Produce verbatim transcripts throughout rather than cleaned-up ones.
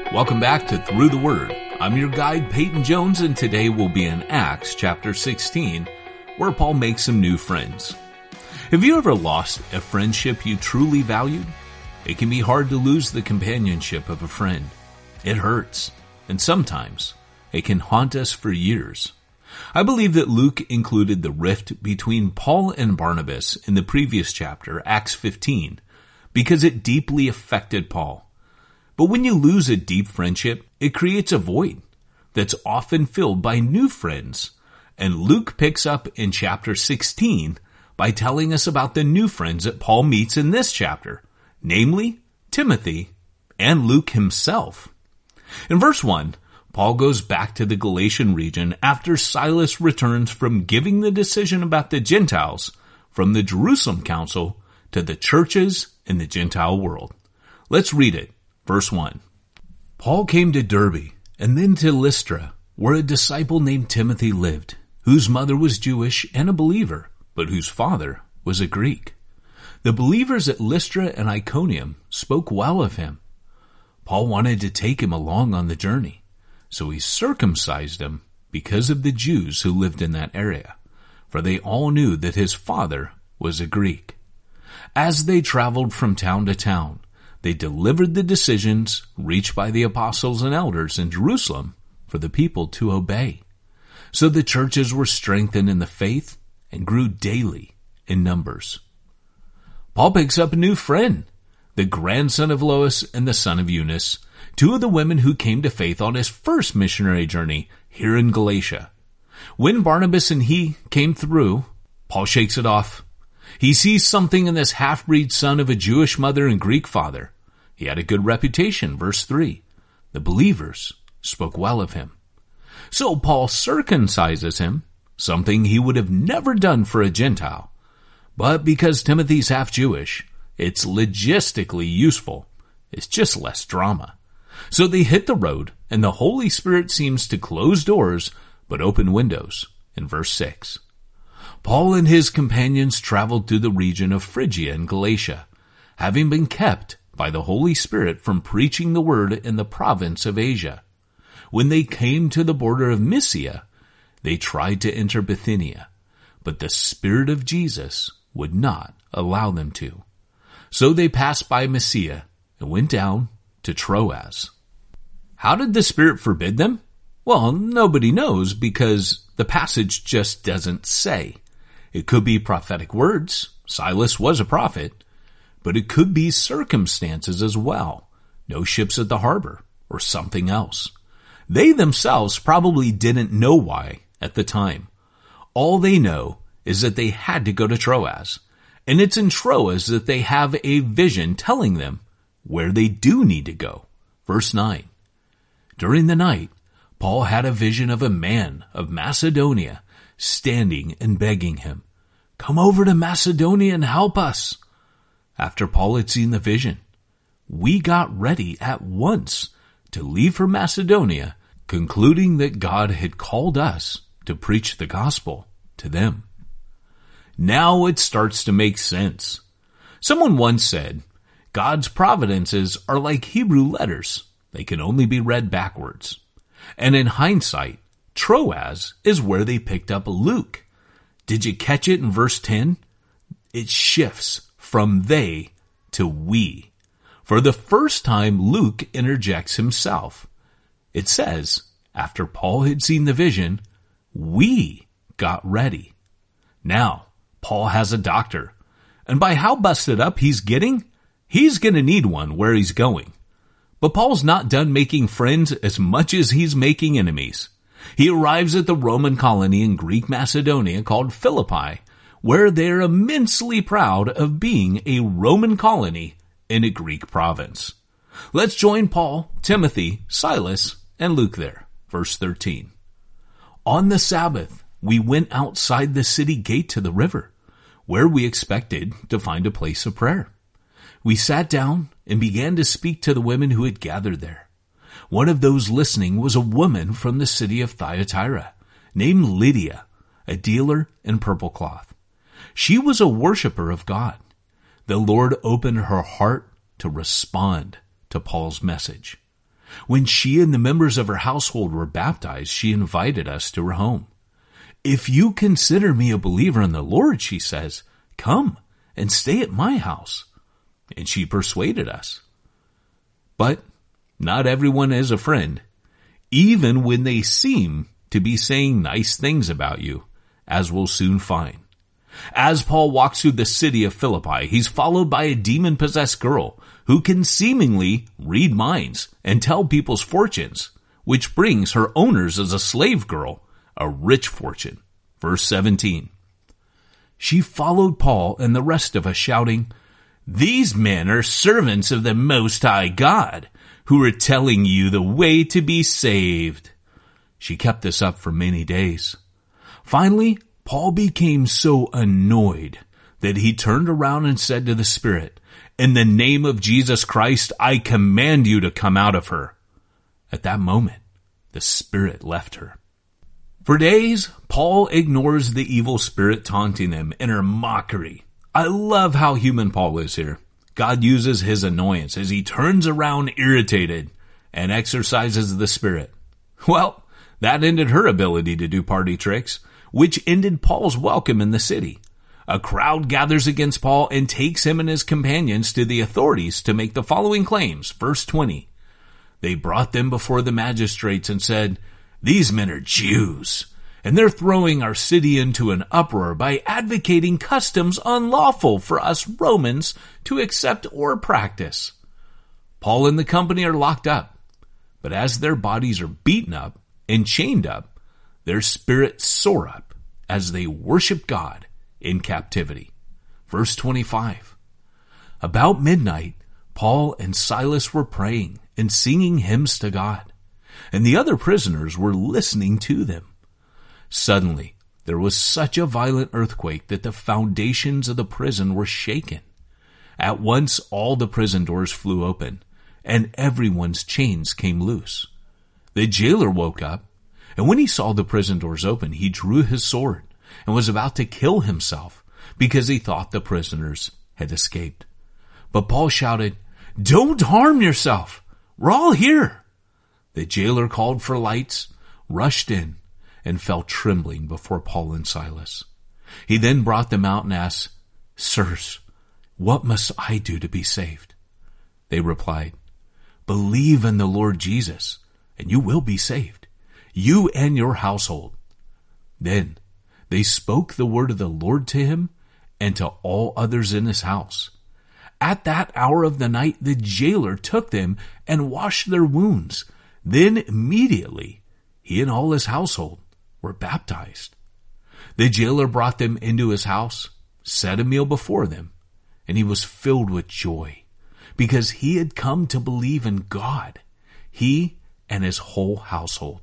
Welcome back to Through the Word. I'm your guide, Peyton Jones, and today we'll be in Acts chapter sixteen, where Paul makes some new friends. Have you ever lost a friendship you truly valued? It can be hard to lose the companionship of a friend. It hurts, and sometimes it can haunt us for years. I believe that Luke included the rift between Paul and Barnabas in the previous chapter, Acts fifteen, because it deeply affected Paul. But when you lose a deep friendship, it creates a void that's often filled by new friends. And Luke picks up in chapter sixteen by telling us about the new friends that Paul meets in this chapter, namely Timothy and Luke himself. In verse one, Paul goes back to the Galatian region after Silas returns from giving the decision about the Gentiles from the Jerusalem council to the churches in the Gentile world. Let's read it. Verse one. Paul came to Derbe and then to Lystra, where a disciple named Timothy lived, whose mother was Jewish and a believer, but whose father was a Greek. The believers at Lystra and Iconium spoke well of him. Paul wanted to take him along on the journey, so he circumcised him because of the Jews who lived in that area, for they all knew that his father was a Greek. As they traveled from town to town, they delivered the decisions reached by the apostles and elders in Jerusalem for the people to obey. So the churches were strengthened in the faith and grew daily in numbers. Paul picks up a new friend, the grandson of Lois and the son of Eunice, two of the women who came to faith on his first missionary journey here in Galatia. When Barnabas and he came through, Paul shakes it off. He sees something in this half-breed son of a Jewish mother and Greek father. He had a good reputation, verse three. The believers spoke well of him. So Paul circumcises him, something he would have never done for a Gentile. But because Timothy's half-Jewish, it's logistically useful. It's just less drama. So they hit the road, and the Holy Spirit seems to close doors, but open windows, in verse six. Paul and his companions traveled through the region of Phrygia and Galatia, having been kept by the Holy Spirit from preaching the word in the province of Asia. When they came to the border of Mysia, they tried to enter Bithynia, but the Spirit of Jesus would not allow them to. So they passed by Mysia and went down to Troas. How did the Spirit forbid them? Well, nobody knows because the passage just doesn't say. It could be prophetic words. Silas was a prophet. But it could be circumstances as well. No ships at the harbor or something else. They themselves probably didn't know why at the time. All they know is that they had to go to Troas. And it's in Troas that they have a vision telling them where they do need to go. Verse nine. During the night, Paul had a vision of a man of Macedonia standing and begging him, "Come over to Macedonia and help us." After Paul had seen the vision, we got ready at once to leave for Macedonia, concluding that God had called us to preach the gospel to them. Now it starts to make sense. Someone once said, God's providences are like Hebrew letters. They can only be read backwards. And in hindsight, Troas is where they picked up Luke. Did you catch it in verse ten? It shifts from they to we. For the first time, Luke interjects himself. It says, after Paul had seen the vision, we got ready. Now, Paul has a doctor. And by how busted up he's getting, he's going to need one where he's going. But Paul's not done making friends as much as he's making enemies. He arrives at the Roman colony in Greek Macedonia called Philippi, where they're immensely proud of being a Roman colony in a Greek province. Let's join Paul, Timothy, Silas, and Luke there. Verse thirteen. On the Sabbath, we went outside the city gate to the river, where we expected to find a place of prayer. We sat down and began to speak to the women who had gathered there. One of those listening was a woman from the city of Thyatira, named Lydia, a dealer in purple cloth. She was a worshiper of God. The Lord opened her heart to respond to Paul's message. When she and the members of her household were baptized, she invited us to her home. If you consider me a believer in the Lord, she says, come and stay at my house. And she persuaded us. But not everyone is a friend, even when they seem to be saying nice things about you, as we'll soon find. As Paul walks through the city of Philippi, he's followed by a demon-possessed girl who can seemingly read minds and tell people's fortunes, which brings her owners as a slave girl a rich fortune. Verse seventeen. She followed Paul and the rest of us, shouting, these men are servants of the Most High God, who are telling you the way to be saved. She kept this up for many days. Finally, Paul became so annoyed that he turned around and said to the Spirit, in the name of Jesus Christ, I command you to come out of her. At that moment, the spirit left her. For days, Paul ignores the evil spirit taunting him in her mockery. I love how human Paul is here. God uses his annoyance as he turns around irritated and exorcises the spirit. Well, that ended her ability to do party tricks, which ended Paul's welcome in the city. A crowd gathers against Paul and takes him and his companions to the authorities to make the following claims. Verse twenty. They brought them before the magistrates and said, these men are Jews, and they're throwing our city into an uproar by advocating customs unlawful for us Romans to accept or practice. Paul and the company are locked up, but as their bodies are beaten up and chained up, their spirits soar up as they worship God in captivity. Verse twenty-five. About midnight, Paul and Silas were praying and singing hymns to God, and the other prisoners were listening to them. Suddenly, there was such a violent earthquake that the foundations of the prison were shaken. At once, all the prison doors flew open, and everyone's chains came loose. The jailer woke up, and when he saw the prison doors open, he drew his sword and was about to kill himself because he thought the prisoners had escaped. But Paul shouted, don't harm yourself. We're all here. The jailer called for lights, rushed in, and fell trembling before Paul and Silas. He then brought them out and asked, sirs, what must I do to be saved? They replied, believe in the Lord Jesus, and you will be saved, you and your household. Then they spoke the word of the Lord to him and to all others in his house. At that hour of the night, the jailer took them and washed their wounds. Then immediately he and all his household were baptized. The jailer brought them into his house, set a meal before them, and he was filled with joy because he had come to believe in God, he and his whole household.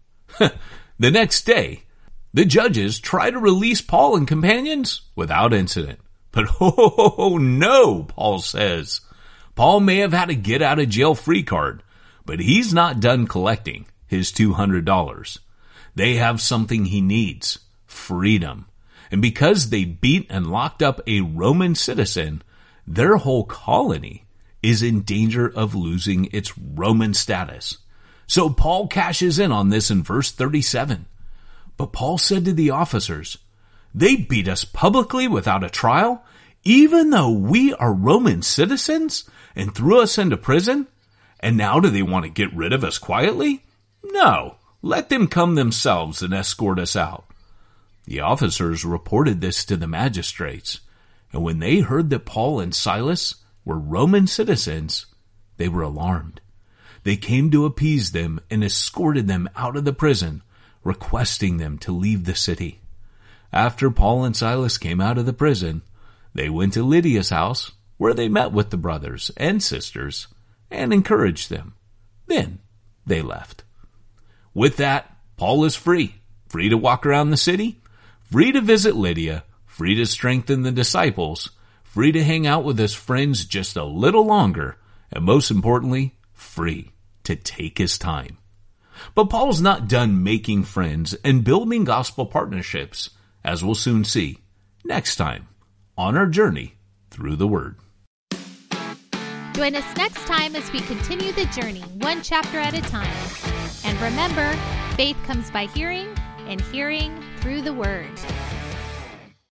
The next day, the judges tried to release Paul and companions without incident. But oh no, Paul says. Paul may have had a get out of jail free card, but he's not done collecting his two hundred dollars. They have something he needs, freedom. And because they beat and locked up a Roman citizen, their whole colony is in danger of losing its Roman status. So Paul cashes in on this in verse thirty-seven. But Paul said to the officers, they beat us publicly without a trial, even though we are Roman citizens, and threw us into prison? And now do they want to get rid of us quietly? No, let them come themselves and escort us out. The officers reported this to the magistrates, and when they heard that Paul and Silas were Roman citizens, they were alarmed. They came to appease them and escorted them out of the prison, requesting them to leave the city. After Paul and Silas came out of the prison, they went to Lydia's house, where they met with the brothers and sisters and encouraged them. Then they left. With that, Paul is free, free to walk around the city, free to visit Lydia, free to strengthen the disciples, free to hang out with his friends just a little longer, and most importantly, free to take his time. But Paul's not done making friends and building gospel partnerships, as we'll soon see next time on our journey through the Word. Join us next time as we continue the journey, one chapter at a time. And remember, faith comes by hearing, and hearing through the Word.